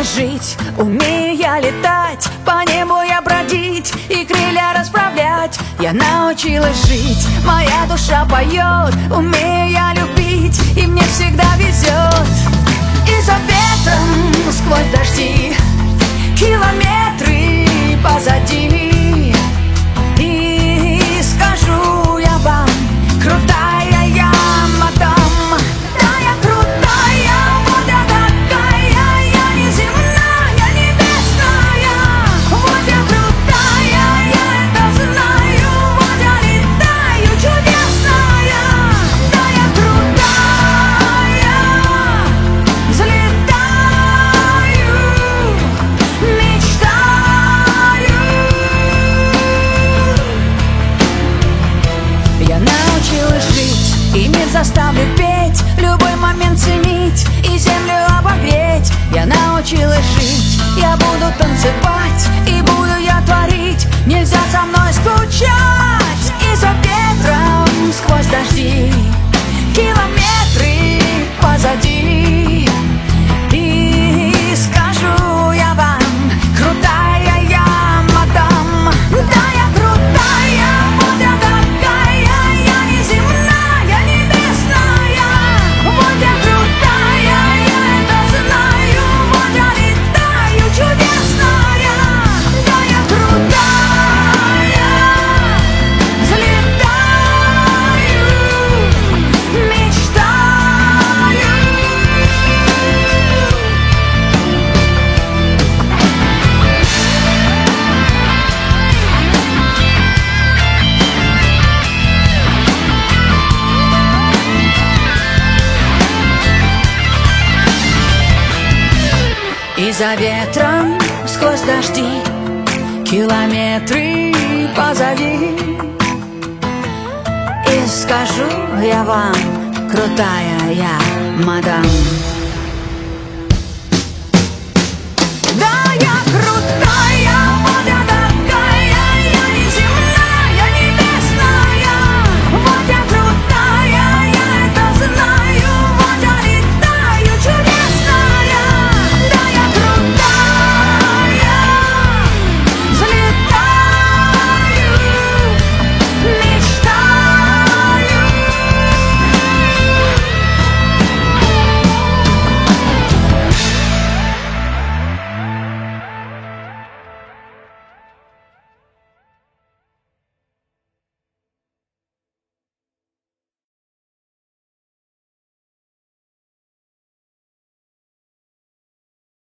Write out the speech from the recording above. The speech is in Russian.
жить, умею я летать, по небу я бродить и крылья расправлять. Я научилась жить, моя душа поет, умею я любить, и мне всегда везет. И за ветром сквозь дожди километры позади, и скажу я вам, крутая я мадам. Да, я крутая, вот я такая, я неземная, небесная. Вот я крутая, я это знаю, вот я летаю, чудесная. Да, я крутая, взлетаю, мечтаю. Я научилась жить, и мир заставлю петь, любой момент ценить и землю обогреть. Я научилась жить, я буду танцевать, и буду я творить, нельзя со мной скучать. И за ветром сквозь дожди километры позади, и скажу я вам, крутая я мадам. Да, я крутая, вот я такая, я неземная, небесная. Вот я крутая, я это знаю, вот я летаю, чудесная. Да, я крутая, взлетаю, мечтаю. И за ветром сквозь дожди километры позади, и скажу я вам, крутая я мадам.